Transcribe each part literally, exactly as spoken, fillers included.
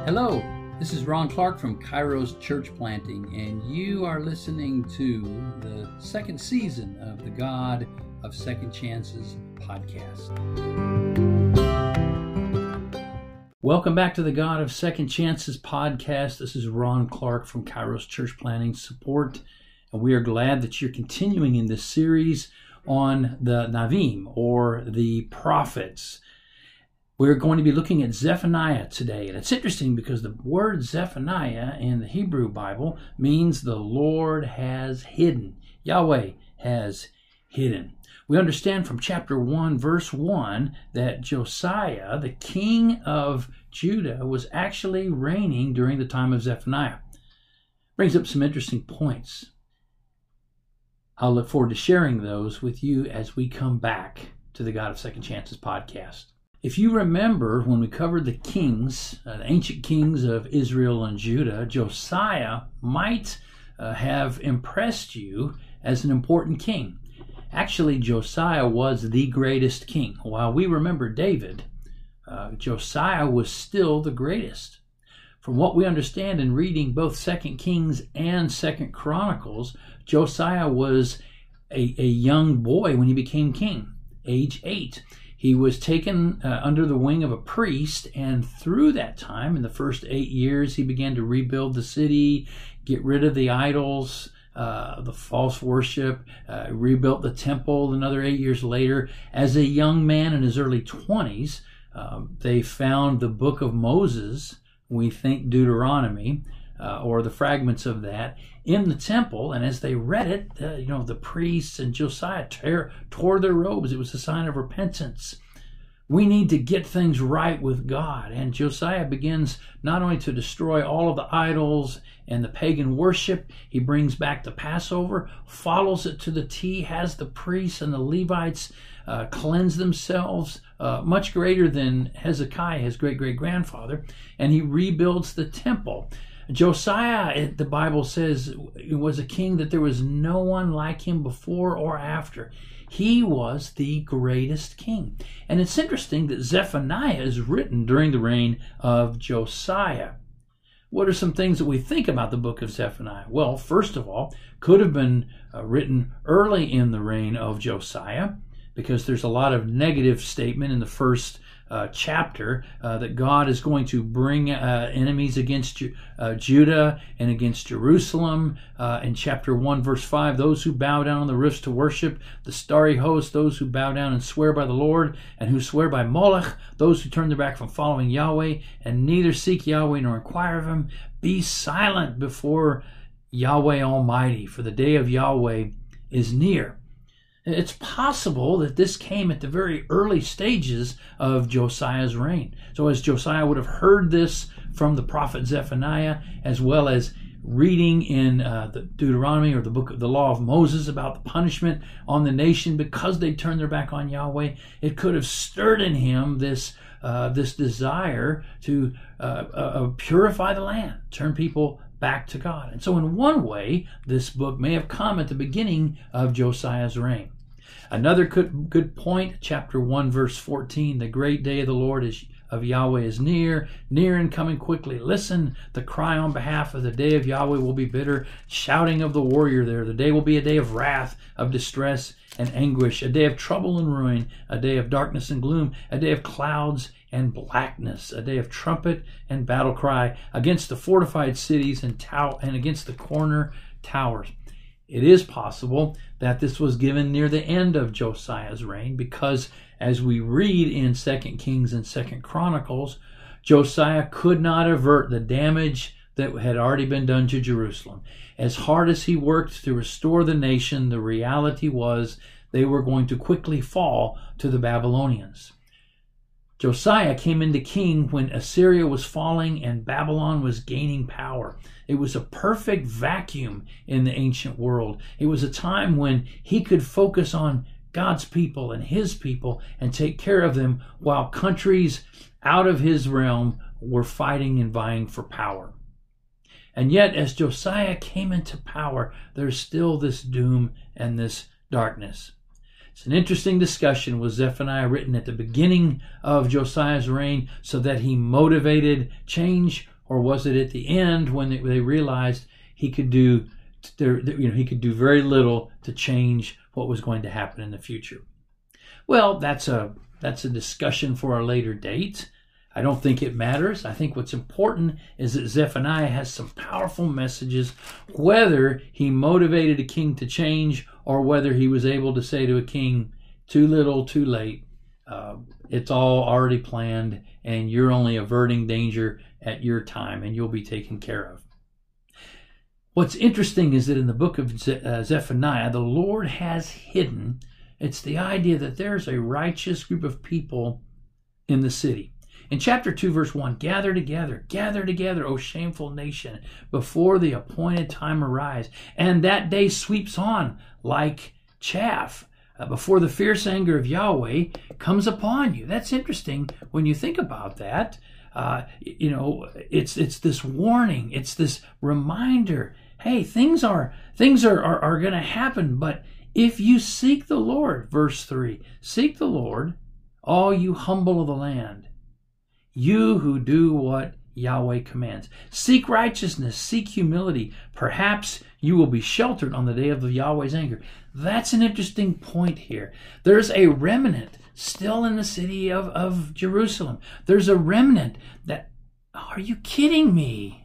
Hello, this is Ron Clark from Kairos Church Planting, and you are listening to the second season of the God of Second Chances podcast. Welcome back to the God of Second Chances podcast. This is Ron Clark from Kairos Church Planting Support, and we are glad that you're continuing in this series on the Navim, or the prophets. We're going to be looking at Zephaniah today, and it's interesting because the word Zephaniah in the Hebrew Bible means the Lord has hidden. Yahweh has hidden. We understand from chapter one, verse one, that Josiah, the king of Judah, was actually reigning during the time of Zephaniah. Brings up some interesting points. I'll look forward to sharing those with you as we come back to the God of Second Chances podcast. If you remember when we covered the kings, uh, the ancient kings of Israel and Judah, Josiah might uh, have impressed you as an important king. Actually, Josiah was the greatest king. While we remember David, uh, Josiah was still the greatest. From what we understand in reading both Second Kings and Second Chronicles, Josiah was a, a young boy when he became king, age eight. He was taken uh, under the wing of a priest, and through that time, in the first eight years, he began to rebuild the city, get rid of the idols, uh, the false worship, uh, rebuilt the temple. Another eight years later, as a young man in his early twenties, um, they found the book of Moses, we think Deuteronomy, uh, or the fragments of that, in the temple, and as they read it, uh, you know, the priests and Josiah tear, tore their robes. It was a sign of repentance. We need to get things right with God. And Josiah begins not only to destroy all of the idols and the pagan worship, he brings back the Passover, follows it to the T, has the priests and the Levites uh, cleanse themselves, uh, much greater than Hezekiah, his great-great-grandfather, and he rebuilds the temple. Josiah, the Bible says, was a king that there was no one like him before or after. He was the greatest king. And it's interesting that Zephaniah is written during the reign of Josiah. What are some things that we think about the book of Zephaniah? Well, first of all, could have been uh, written early in the reign of Josiah, because there's a lot of negative statement in the first Uh, chapter uh, that God is going to bring uh, enemies against uh, Judah and against Jerusalem. Uh, in chapter one, verse five, those who bow down on the roofs to worship the starry host, those who bow down and swear by the Lord and who swear by Moloch, those who turn their back from following Yahweh and neither seek Yahweh nor inquire of him, be silent before Yahweh Almighty, for the day of Yahweh is near. It's possible that this came at the very early stages of Josiah's reign. So as Josiah would have heard this from the prophet Zephaniah, as well as reading in uh, the Deuteronomy, or the book of the law of Moses, about the punishment on the nation because they turned their back on Yahweh, it could have stirred in him this uh, this desire to uh, uh, purify the land, turn people back to God. And so in one way, this book may have come at the beginning of Josiah's reign. Another good, good point, chapter one, verse fourteen, the great day of the Lord is, of Yahweh is near, near and coming quickly. Listen, the cry on behalf of the day of Yahweh will be bitter, shouting of the warrior there. The day will be a day of wrath, of distress and anguish, a day of trouble and ruin, a day of darkness and gloom, a day of clouds and blackness, a day of trumpet and battle cry against the fortified cities and, tow- and against the corner towers. It is possible that this was given near the end of Josiah's reign, because as we read in Second Kings and Second Chronicles, Josiah could not avert the damage that had already been done to Jerusalem. As hard as he worked to restore the nation, the reality was they were going to quickly fall to the Babylonians. Josiah came into king when Assyria was falling and Babylon was gaining power. It was a perfect vacuum in the ancient world. It was a time when he could focus on God's people and his people and take care of them, while countries out of his realm were fighting and vying for power. And yet, as Josiah came into power, there's still this doom and this darkness. It's an interesting discussion. Was Zephaniah written at the beginning of Josiah's reign so that he motivated change, or was it at the end when they, they realized he could do, you know, he could do very little to change what was going to happen in the future? Well, that's a that's a discussion for a later date. I don't think it matters. I think what's important is that Zephaniah has some powerful messages, whether he motivated a king to change or whether he was able to say to a king, too little, too late. Uh, it's all already planned, and you're only averting danger at your time, and you'll be taken care of. What's interesting is that in the book of Ze- uh, Zephaniah, the Lord has hidden. It's the idea that there's a righteous group of people in the city. In chapter two, verse one, gather together, gather together, O shameful nation, before the appointed time arise. And that day sweeps on like chaff, uh, before the fierce anger of Yahweh comes upon you. That's interesting when you think about that. Uh, you know, it's it's this warning, it's this reminder. Hey, things are things are are, are going to happen, but if you seek the Lord, verse three, seek the Lord, all you humble of the land, you who do what Yahweh commands. Seek righteousness, seek humility. Perhaps you will be sheltered on the day of Yahweh's anger. That's an interesting point here. There's a remnant still in the city of, of Jerusalem. There's a remnant that, are you kidding me?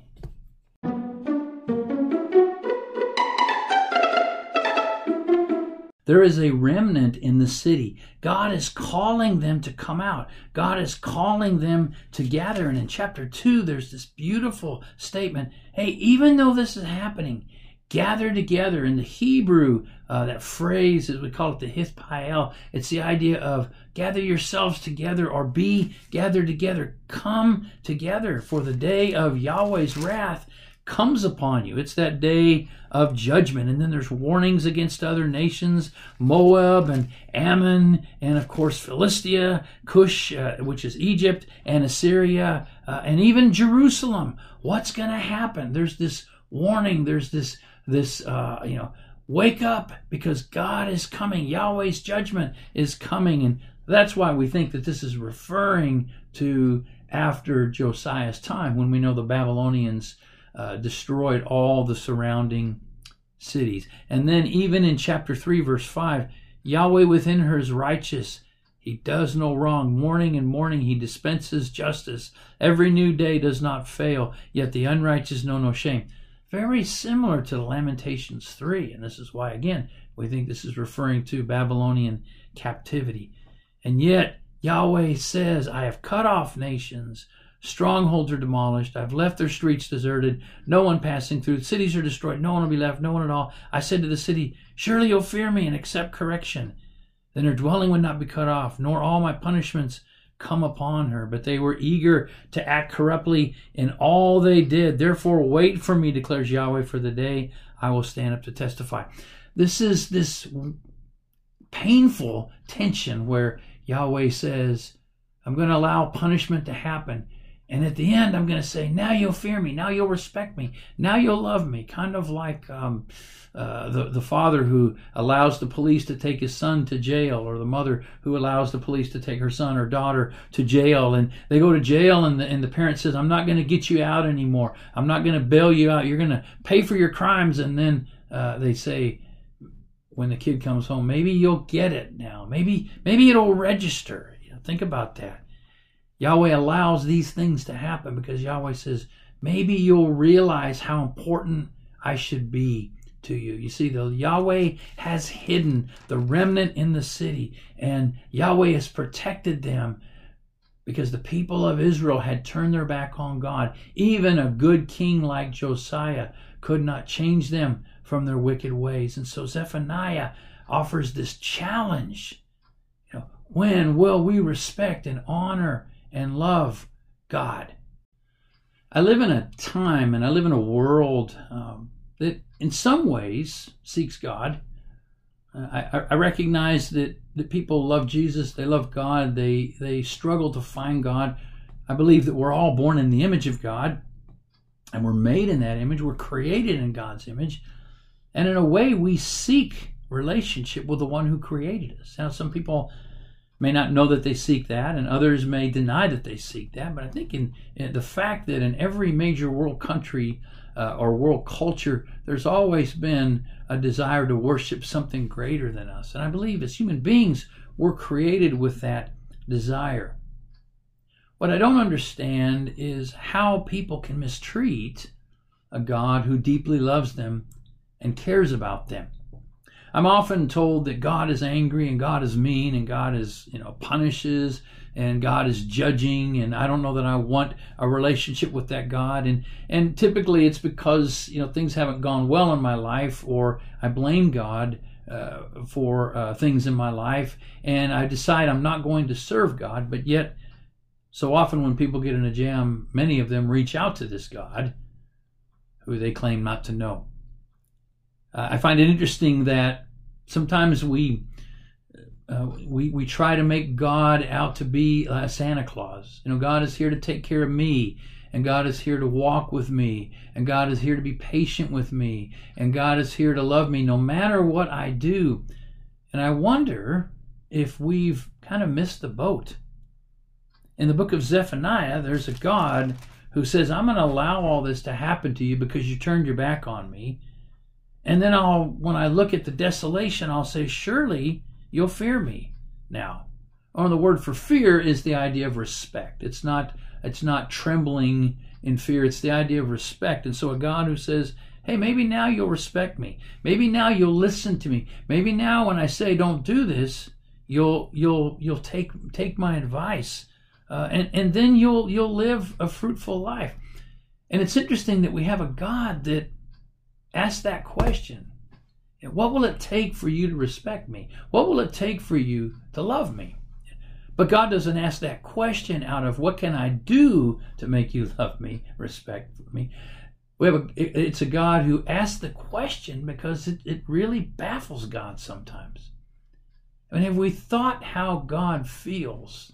There is a remnant in the city. God is calling them to come out. God is calling them to gather. And in chapter two, there's this beautiful statement. Hey, even though this is happening, gather together. In the Hebrew, uh, that phrase, as we call it, the Hithpael, it's the idea of gather yourselves together or be gathered together. Come together, for the day of Yahweh's wrath comes upon you. It's that day of judgment. And then there's warnings against other nations, Moab and Ammon, and of course Philistia, Cush, uh, which is Egypt, and Assyria, uh, and even Jerusalem. What's going to happen? There's this warning. There's this, this uh, you know, wake up, because God is coming. Yahweh's judgment is coming. And that's why we think that this is referring to after Josiah's time, when we know the Babylonians Uh, destroyed all the surrounding cities. And then even in chapter three, verse five, Yahweh within her is righteous. He does no wrong. Morning and morning he dispenses justice. Every new day does not fail, yet the unrighteous know no shame. Very similar to Lamentations three. And this is why, again, we think this is referring to Babylonian captivity. And yet Yahweh says, I have cut off nations. Strongholds are demolished. I've left their streets deserted. No one passing through. Cities are destroyed. No one will be left. No one at all. I said to the city, surely you'll fear me and accept correction. Then her dwelling would not be cut off, nor all my punishments come upon her. But they were eager to act corruptly in all they did. Therefore, wait for me, declares Yahweh, for the day I will stand up to testify. This is this painful tension where Yahweh says, I'm going to allow punishment to happen. And at the end, I'm going to say, now you'll fear me. Now you'll respect me. Now you'll love me. Kind of like um, uh, the, the father who allows the police to take his son to jail, or the mother who allows the police to take her son or daughter to jail. And they go to jail, and the, and the parent says, I'm not going to get you out anymore. I'm not going to bail you out. You're going to pay for your crimes. And then uh, they say, when the kid comes home, maybe you'll get it now. Maybe, maybe it'll register. You know, think about that. Yahweh allows these things to happen because Yahweh says, maybe you'll realize how important I should be to you. You see, the Yahweh has hidden the remnant in the city, and Yahweh has protected them because the people of Israel had turned their back on God. Even a good king like Josiah could not change them from their wicked ways. And so Zephaniah offers this challenge. You know, when will we respect and honor and love God? I live in a time and I live in a world um, that in some ways seeks God. Uh, I, I recognize that, that people love Jesus, they love God, they, they struggle to find God. I believe that we're all born in the image of God, and we're made in that image, we're created in God's image, and in a way we seek relationship with the one who created us. Now, some people may not know that they seek that, and others may deny that they seek that. But I think in, in the fact that in every major world country uh, or world culture, there's always been a desire to worship something greater than us. And I believe as human beings, we're created with that desire. What I don't understand is how people can mistreat a God who deeply loves them and cares about them. I'm often told that God is angry and God is mean and God is, you know, punishes and God is judging, and I don't know that I want a relationship with that God. And and typically it's because, you know, things haven't gone well in my life, or I blame God uh, for uh, things in my life, and I decide I'm not going to serve God. But yet, so often when people get in a jam, many of them reach out to this God who they claim not to know. Uh, I find it interesting that sometimes we uh, we we try to make God out to be uh, Santa Claus. You know, God is here to take care of me, and God is here to walk with me, and God is here to be patient with me, and God is here to love me no matter what I do. And I wonder if we've kind of missed the boat. In the book of Zephaniah, there's a God who says, I'm going to allow all this to happen to you because you turned your back on me. And then I'll, when I look at the desolation, I'll say, surely you'll fear me now. Or the word for fear is the idea of respect. It's not, it's not trembling in fear. It's the idea of respect. And so a God who says, hey, maybe now you'll respect me. Maybe now you'll listen to me. Maybe now when I say don't do this, you'll you'll you'll take take my advice. Uh, and, and then you'll you'll live a fruitful life. And it's interesting that we have a God that asks that question. What will it take for you to respect me? What will it take for you to love me? But God doesn't ask that question out of what can I do to make you love me, respect me. We have a, it's a God who asks the question because it, it really baffles God sometimes. I mean, have we thought how God feels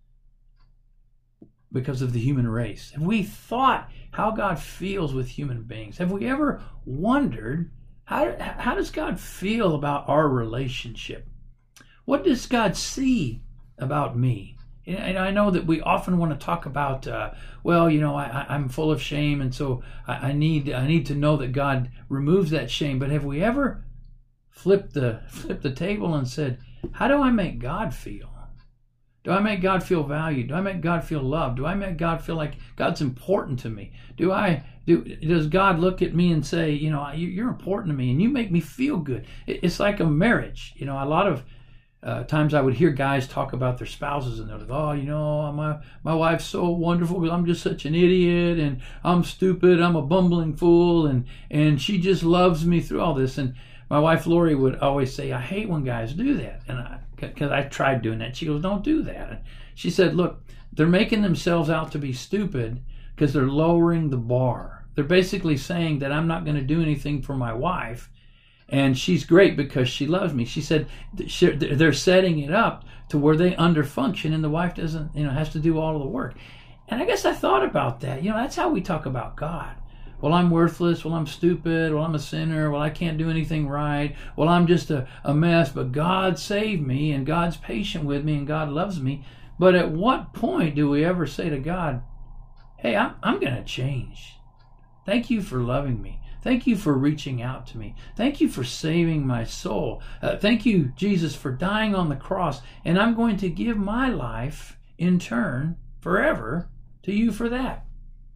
because of the human race? Have we thought how God feels with human beings? Have we ever wondered, how, how does God feel about our relationship? What does God see about me? And I know that we often want to talk about, uh, well, you know, I, I'm full of shame, and so I, I need I need to know that God removes that shame. But have we ever flipped the flipped the table and said, how do I make God feel? Do I make God feel valued? Do I make God feel loved? Do I make God feel like God's important to me? Do I do? Does God look at me and say, you know, you're important to me, and you make me feel good? It's like a marriage. You know, a lot of uh, times I would hear guys talk about their spouses, and they're like, oh, you know, my my wife's so wonderful, but I'm just such an idiot, and I'm stupid, I'm a bumbling fool, and and she just loves me through all this. And my wife Lori would always say, I hate when guys do that, and I. Because I tried doing that. She goes, don't do that. And she said, look, they're making themselves out to be stupid because they're lowering the bar. They're basically saying that I'm not going to do anything for my wife, and she's great because she loves me. She said they're setting it up to where they underfunction, and the wife doesn't, you know, has to do all of the work. And I guess I thought about that. You know, that's how we talk about God. Well, I'm worthless. Well, I'm stupid. Well, I'm a sinner. Well, I can't do anything right. Well, I'm just a, a mess. But God saved me, and God's patient with me, and God loves me. But at what point do we ever say to God, hey, I'm, I'm going to change. Thank you for loving me. Thank you for reaching out to me. Thank you for saving my soul. Uh, thank you, Jesus, for dying on the cross. And I'm going to give my life in turn forever to you for that.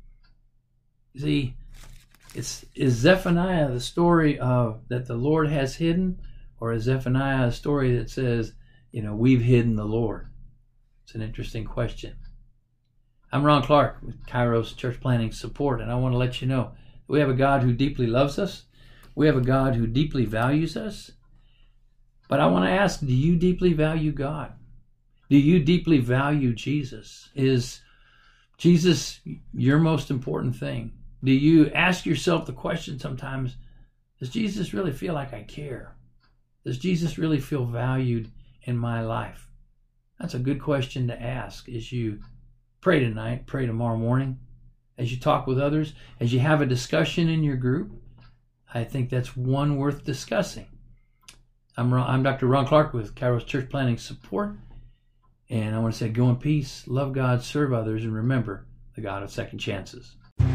See, It's, is Zephaniah the story of that the Lord has hidden, or is Zephaniah a story that says, you know, we've hidden the Lord? It's an interesting question. I'm Ron Clark with Kairos Church Planning Support, and I want to let you know we have a God who deeply loves us. We have a God who deeply values us. But I want to ask, do you deeply value God? Do you deeply value Jesus? Is Jesus your most important thing? Do you ask yourself the question sometimes, does Jesus really feel like I care? Does Jesus really feel valued in my life? That's a good question to ask as you pray tonight, pray tomorrow morning, as you talk with others, as you have a discussion in your group. I think that's one worth discussing. I'm, I'm Doctor Ron Clark with Kairos Church Planning Support, And I want to say, go in peace, love God, serve others, and remember the God of second chances.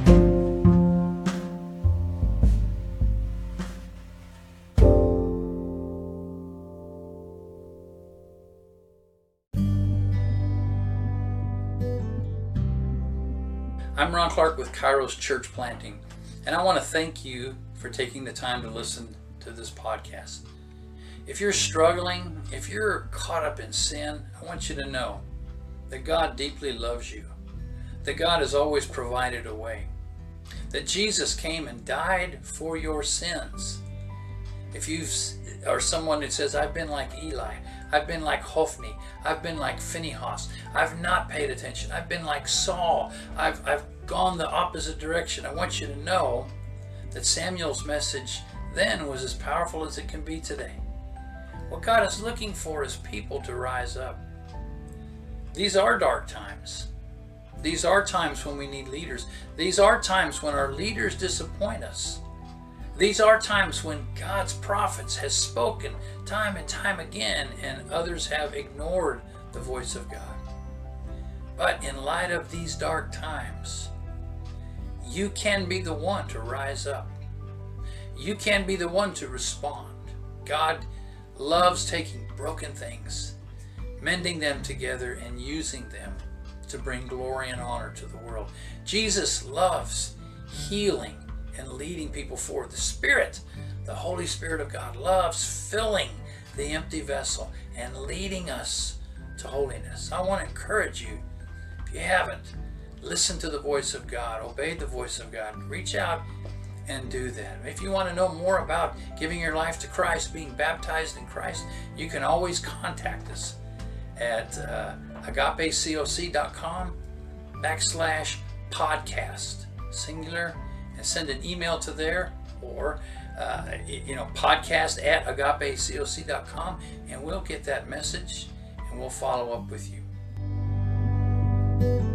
I'm Ron Clark with Kairos Church Planting, and I want to thank you for taking the time to listen to this podcast. If you're struggling, if you're caught up in sin, I want you to know that God deeply loves you, that God has always provided a way, that Jesus came and died for your sins. If you are someone that says, I've been like Eli, I've been like Hophni, I've been like Phinehas, I've not paid attention, I've been like Saul, I've, I've gone the opposite direction, I want you to know that Samuel's message then was as powerful as it can be today. What God is looking for is people to rise up. These are dark times. These are times when we need leaders. These are times when our leaders disappoint us. These are times when God's prophets has spoken time and time again and others have ignored the voice of God. But in light of these dark times, you can be the one to rise up. You can be the one to respond. God loves taking broken things, mending them together, and using them to bring glory and honor to the world. Jesus loves healing and leading people forward. The Spirit, the Holy Spirit of God, loves filling the empty vessel and leading us to holiness. I want to encourage you, if you haven't, listen to the voice of God, obey the voice of God, reach out and do that. If you want to know more about giving your life to Christ, being baptized in Christ, you can always contact us at uh, agapecoc.com backslash podcast, singular, and send an email to there, or uh, you know, podcast at agapecoc dot com, and we'll get that message and we'll follow up with you.